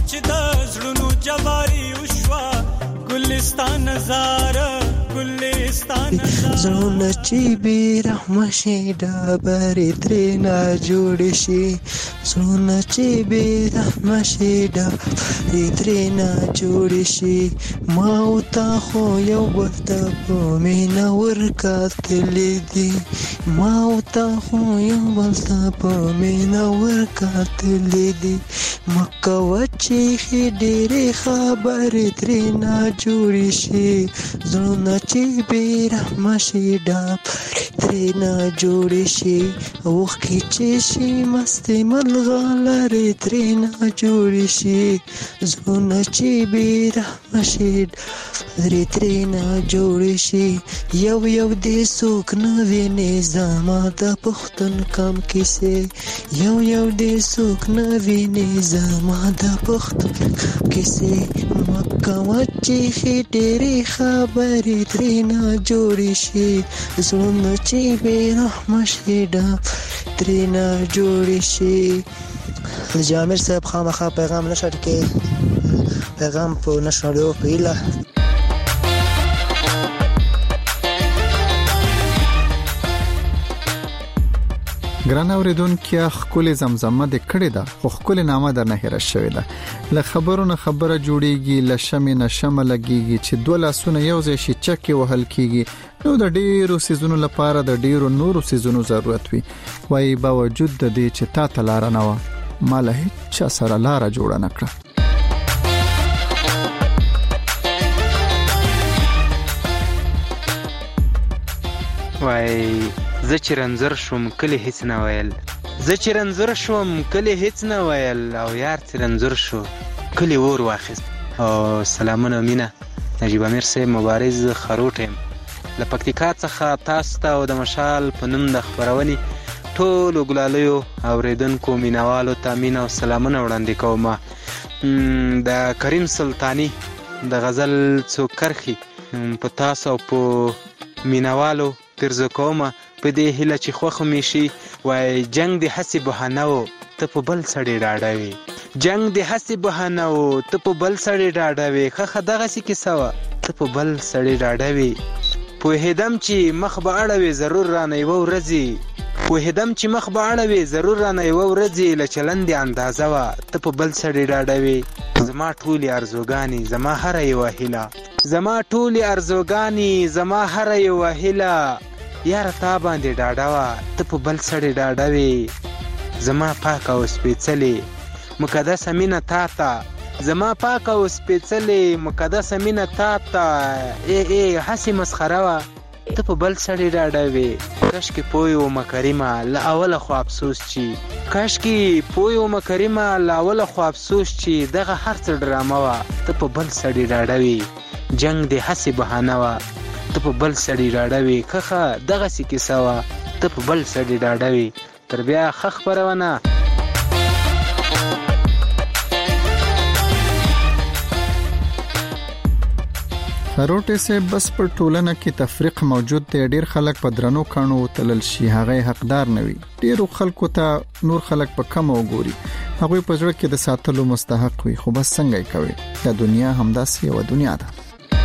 गुलिस्तान नजारा زړونه چې بې رحمه شي ډبرې ترېنه جوړې شي زړونه چې بې رحمه شي ډبرې ترېنه جوړې شي ما او تا خو یو بل ته په مینه ورکتلې دي ما او تا خو یو بل ته په مینه ورکتلې دي مه کوه چې ښې ډېرې خبرې ترېنه جوړې شي زړونه چې بې رحمه شي ډبرې ترېنه جوړې شي اوښکې چې شي مستې ملغلرې ترېنه جوړې شي زړونه چې بې رحمه شي ډبرې ترېنه جوړې شي یو یو دې څوک نه ویني زما د پښتون کم کیسې یو یو دې څوک نه ویني زما د پښتون کیسې مه کوه چې ښې ډېرې خبرې ترېنه جوړې شي زړونه چې بې رحمه شي ډبرې ترېنه جوړې شي جامر صاحب خامخا پیغام نشر کې پیغام په نشریو په ایله ګران اوریدونکو ښکلې زمزمه د کړې ده خو ښکلې نامه در نه هېره شوې ده له خبرو نه خبره جوړیږي له شمې نه شمه لګیږي چې دوه لاسونه یو ځای شي چکې وهل کیږي نو د ډیرو سیزونو لپاره د ډیرو نورو سیزونو ضرورت وي وایي باوجود د دې چې تا ته لاره نه وه ما له هیچا سره لاره جوړه نه کړه وای زه چې رنځر شوم کلی هیڅ نه ویل زه چې رنځر شوم کلی هیڅ نه ویل او یار چې رنځر شو کلی ور واخیست او سلامونه مینه نجیب امیر صاحب مبارز خروټ یم له پکتیکا څخه تاسو ته او د مشال په نوم د خبرونې ټولو ګلالیو اوریدونکو مینوالو ته مینه او سلامونه وړاندې کوم د کریم سلطانی د غزل څو کرخي په تاسو او په مینوالو ترزه کومه په دې هیله چې خوخه مې شي وای جنگ د حسی بهانه و ته په بل سړی راډوي جنگ د حسی بهانه و ته په بل سړی راډوي خخه دغه سې کې سوا ته په بل سړی راډوي په هدم چې مخ به اړوي ضرور رانه یو ورځي په هدم چې مخ به اړوي ضرور رانه یو ورځي ل چلند اندازه وا ته په بل سړی راډوي زما ټولي ارزوګانی زما هر یو هیله زما ټولي ارزوګانی زما هر یو هیله یار تا باندې ډاډاوه ته په بل سړی ډاډوي زما پاک او سپېڅلې مقدس مینه تا ته زما پاک او سپېڅلې مقدس مینه تا ته ای هسې مسخره وه ته په بل سړی ډاډوي کاشکې پوی ومه کریمه له اوله خو افسوس چې کاشکې پوی ومه کریمه له اوله خو افسوس چې دغه هر څه ډرامه وه ته په بل سړی ډاډوي جنگ د هسې بهانه وه ته په بل سړی راډوي خخه دغه سې کیسه وه ته په بل سړی راډوي تر بیا ښه خپرونه خروټې سه بس پر ټولنه کې تفریق موجود دی ډیر خلک په درنو کانو تلل شي هغه حقدار نه وي ډیرو خلکو ته نور خلک په کم وګوري هغه په ځړ کې د ساتلو مستحق وي خو بس څنګه کوي د دنیا همداسې یو دنیا ده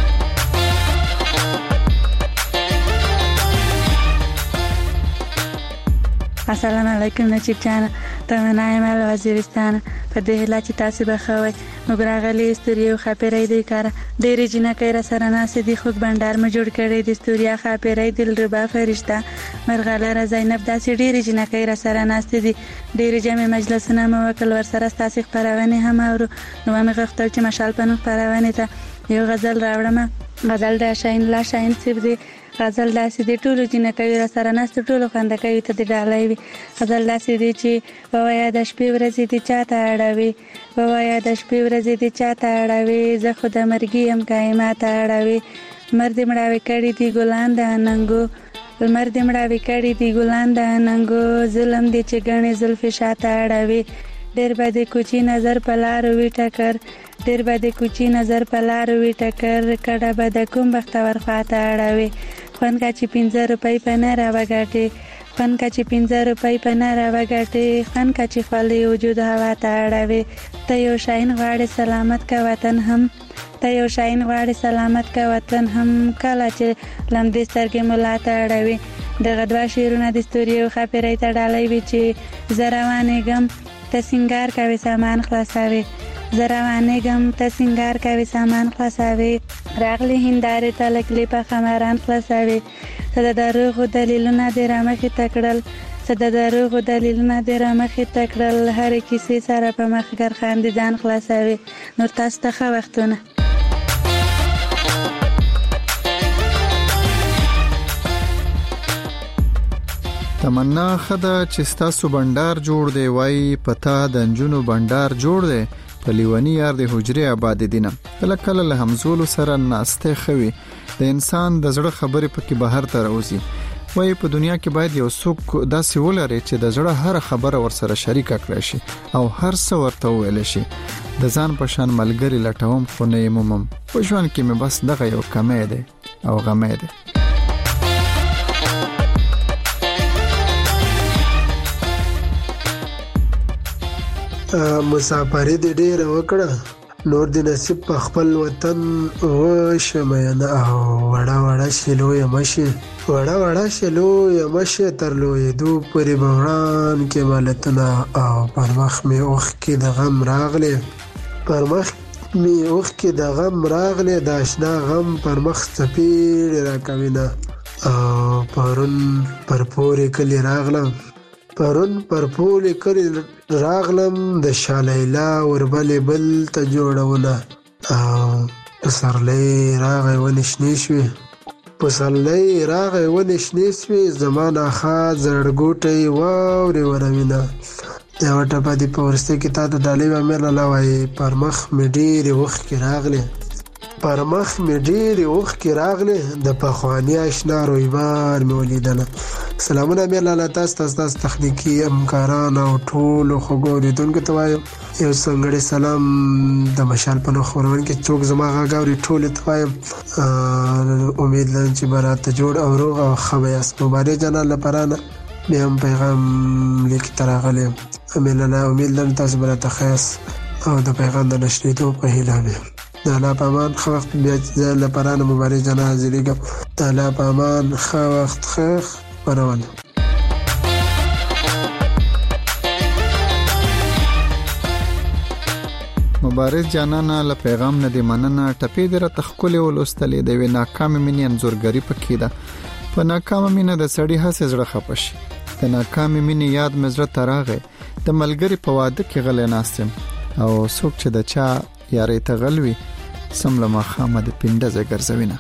السلام علیکم نجیب جان تمنایم ال وزیرستان په دې هلا چې تاسو به خوي موږ راغلي استوریو خاپېرې دی کار ډېری جنکې را سره ناسې دي خو بندر م جوړ کړی د استوریا خاپېرې دل ربا فرشتہ مرغاله زینب داسې ډېری جنکې را سره ناسې دي ډېری جمع مجلسونه مو وکړ ور سره تاسو خبرونه هم اورو نو موږ غوښتل چې مشال پنو خبرونه ته یو غزل راوړم غزل د شاین لا شاین سیب دی غزل داسې دی ټولو جنکې را سره ناسې ټولو خندکې ته دی ډالۍ وي غزل داسې دی چې وایا د شپې ورځې دی چاته اړوي وایا د شپې ورځې دی چاته اړوي زه خو د مرګي هم قیامت اړوي مرد مړاوي کړي دی ګلان د اننګو مرد مړاوي کړي دی ګلان د اننګو ظلم دی چې غنې زلف شاته اړوي ډېر باندې کوچی نظر پلار وی ټکر ډېر باندې کوچی نظر پلار وی ټکر کډه باندې کوم بختور خاطه اړوي فن کا چې 15 روپۍ پنه را وګټي فن کا چې 15 روپۍ پنه را وګټي فن کا چې خپل وجود هوا ته اړوي ته یو شاین غاړي سلامت کا وطن هم ته یو شاین غواړي سلامت کا وطن هم کله چې لمدې سترګې ملا ته اړوي. دغه دوه شعرونه د ستوري او خاپیرۍ ته ډالۍ وي چې زه روانېږم ته سینګار کوي سامان خلاصوي. زه روانېږم ته سینګار کوي سامان خلاصوي. راغلي هندارې ته لکلي په خماران خلاصوي. ته د دروغو دلیلونه دې رامخې ته کړل. ته د دروغو دلیلونه دې رامخې ته کړل. هرې کیسې سره په مخ ګرخاندې ځان خلاصوي. نور تاسو ته ښه وختونه. تمنا خدا چې ستاسو بندر جوړ دی وای پتا د انجونو بندر جوړ دی په لیونی یار د حجره آباد دینه کله کله له همزولو سره ناسته خوي د انسان د زړه خبرې پکې بهر ته راوځي. وای په دنیا کې باید یو څوک داسې ولري چې د زړه هر خبره ورسره شریک کړي شي او هر څه ورته ویل شي. د ځان په شان ملګری لټوم خو نه یمم په ژوند کې مې بس دغه یو کمې ده او غمې ده. مسافری دې ډېر وکړه نور دې نصیب په خپل وطن وشمه نه او وړه وړه شلو یمشي وړه وړه شلو یمشي تر لوی دو پرې بوران کې مالتنا او پر مخ می اوخ کې د غم راغله پر مخ می اوخ کې د غم راغله د آشنا غم پر مخ سپیړ را کوینه او پرون پر پورې کلی راغله پرون پر پورې کلی راغلم د شالیلا وربلې بل ته جوړونه او پسرلی راغی ونشنې شوې پسرلی راغی ونشنې شوې زمانه ښه زړګوټی واورې وروینه یوه ټپه دې په ورسته کې تا ته ډالۍ امیر لاله وایي پر مخ مې ډېرې وښکې راغلې پر مخ مې ډېرې اوښکې راغلې د پخواني اشنا رویبار مې ولیدله. سلامونه امیر لاله تاسو تخنیکي همکاران او ټولو خوږو اورېدونکو ته وایم یو ځانګړی سلام د مشال په نوم خپرونې کې څوک زما غږ اوري ټولو ته وایم امید لرم چې به راته جوړ او روغ او ښه به یاست. مبارک جانان لپاره نه بیا هم پیغام لیکي ته راغلی یم امیر لاله امید لرم تاسو به راته ښه یاست او د پیغام د نشریدو په هیله یم. د الله په امان ښه وخت بیا چې لپاره نه مبارک جانان حاضرېږم. د الله په امان ښه وخت ښه خپرونه. مبارک جانانه له پیغام نه دی مننه. ټپې دې راته ښکلې ولوستلې د یوې ناکامې مینې انځورګري پکې ده. په ناکامه مینه د سړي هسې زړه خفه شي. د ناکامې مینې یاد مې زړه ته راغی د ملګري په واده کې غلی ناست یم او څوک چې د چا یارې ته غل وي سم له ماښامه د پنډه ځای ګرځوینه.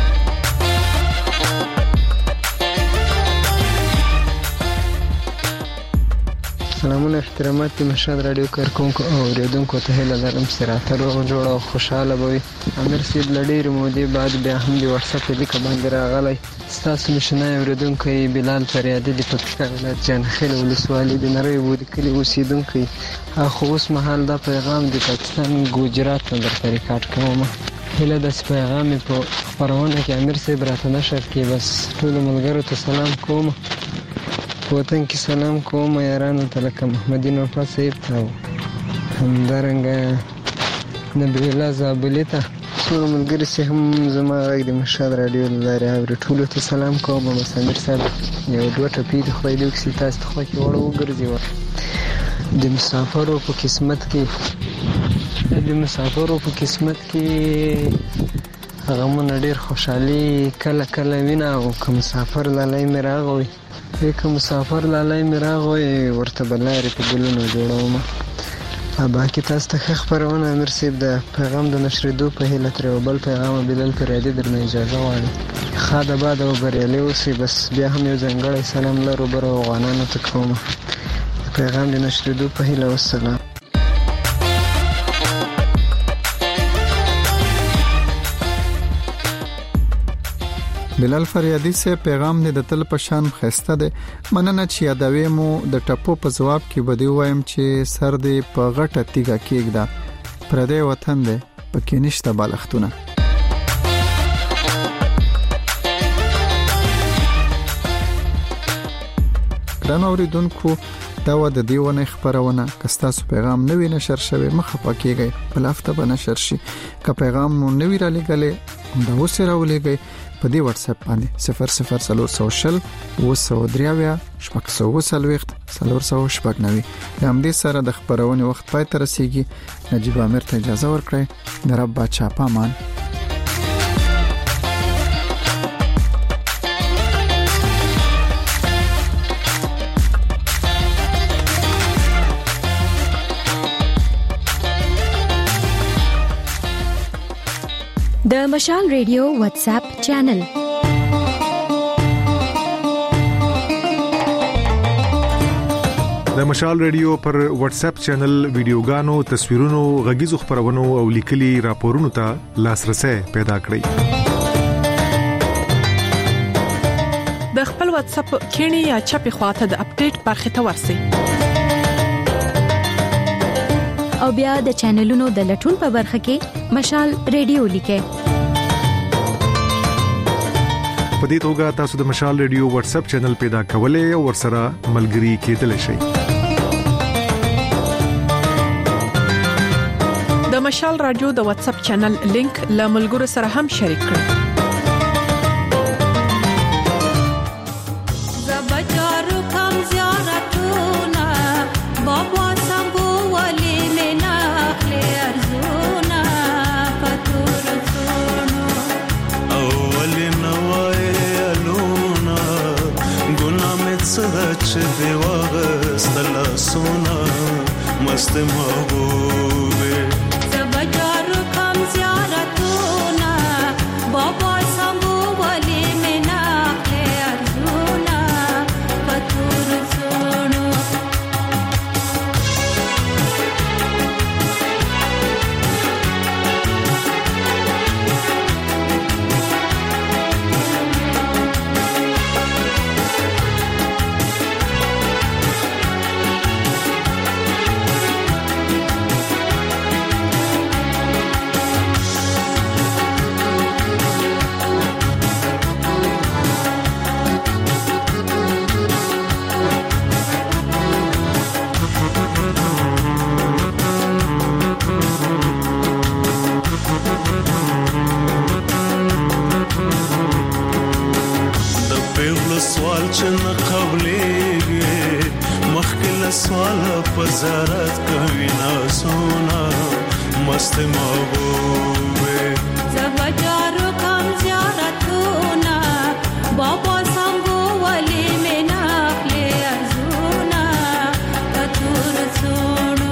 سلامونه احترامات د مشهد رادیو کارکونکو او اوریدونکو ته هیله لرم چې راته روغ جوړ او خوشحاله به وي. امیر صاحب له ډېرې مودې بعد بیا هم د وټساپ په لیکه باندې راغلی. ستاسو مشنای اوریدونکی بلال فریادي د پکتیکا ولایت جانخیل ولسوالۍ د نری بودي کلي اوسېدونکی. خو اوس مهال دا پیغام د پاکستان ګوجرات نه درته ریکارډ کوم. هیله ده چې پیغام یې په خپرونه کې امیر صاحب راته نشر کړي. بس ټولو ملګرو ته سلام کوم په وطن کې سلام کوم یارانو ته لکه محمدي نوفا صاحب ته او همدارنګه نبی الله زابلي ته ټولو ملګري چې هم زما غږ د مشهد رادیو له لارې اوري ټولو ته سلام کوم. بس امیر صاحب یو دوه ټپې د خدای دې وکړي تاسو ته خوا کې وړه وګرځي. د مسافرو په قسمت کې غمونه ډېر خوشحالي کله کله وینه او که مسافر لالی مې راغوي که مسافر لالی مې راغوي ورته به لارې په ګلونو جوړومه. باقي تاسو ته ښه خپرونه امیر صاحب د پیغام د نشرېدو په هیله تر یو بل پیغام بلال فریادي درنه اجازه غواړي. ښه د باد او بریالي اوسئ. بس بیا هم یو ځانګړی سلام لرو برو افغانانو ته کومه پیغام د نشرېدو په هیله. والسلام. بلال فریادي سے پیغام دې د تل په شان خسته ده. مننه چې یادوي مو د ټپو په جواب کې بده وایم چې سر دې په غټه تیګه کېږده پردې وطن دې پکې نشته بالښتونه. ګران اوریدونکو دا و د دیونه خبرونه کستاسو پیغام نوی نشر شوی مخه پکېږي بل هفته به نشر شي که پیغام مو نوی را لګلې دا اوس راولېږئ په دې واتس اپ باندې 0040 203 شپږ د همدې سره د خبرونې وخت پای ته رسیږي. نجیب امیر ته اجازه ورکړئ. د رب بادشاہ پامان. د مشال ریډیو واتس اپ چینل د مشال ریډیو پر واتس اپ چینل ویډیوګانو تصویرونو غږیزو خبرونو او لیکلي راپورونو ته لاسرسي پیدا کړئ. د خپل واتس اپ کینی یا چپی خواته د اپډیټ برخه ته ورسئ او بیا د چینلونو د لټون په برخه کې مشال ریډیو لیکئ. په دې توګه تاسو د مشال ریډیو واتس اپ چینل پیدا کولای او ورسره ملګري کېدلی شئ. د مشال رادیو د واتس اپ چینل لینک له ملګرو سره هم شریک کړئ. زبجارو کم زیارتونه بابا سمبو ولی مینا اخلی ارزونه پتور سونو اولی نوائی الونا گناه میتسد چه دیواغست لاسونا مست محبوبه زبجارو کم زیارتونه بابا سمبو ولی مینا اخلی ارزونه پتور سونو سوال چې نه قبلېږي مخکې له سواله په زیارت کوي ناسونه مست محبوبې زبجارو کم زیارتونه بابا سمبو ولی مینا اخلی ارزونه پتور سونو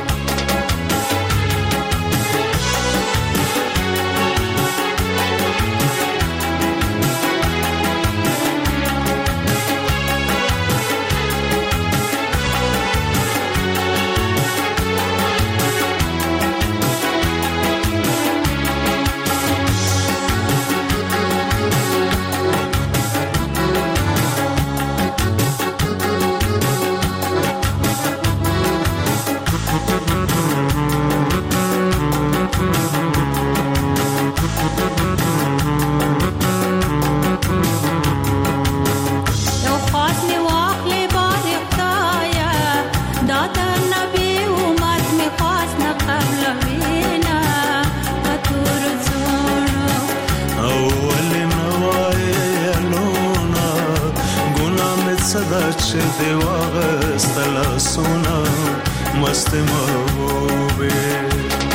چې دی واغست لاسونه مست محبوبې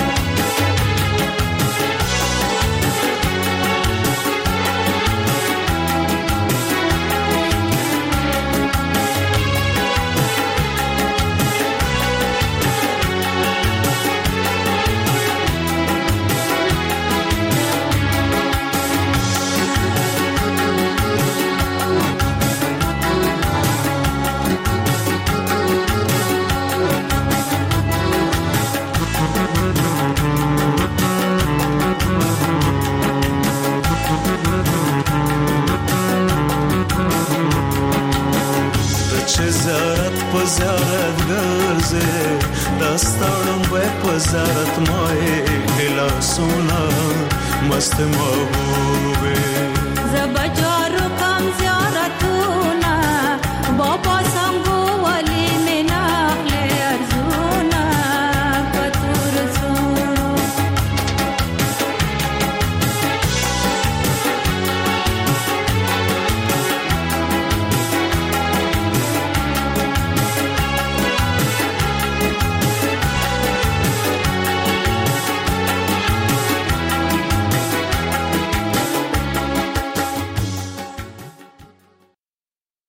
زیارت ګرځې داستانم به په زیارت مې هلا سونا مست محبوبې زبجو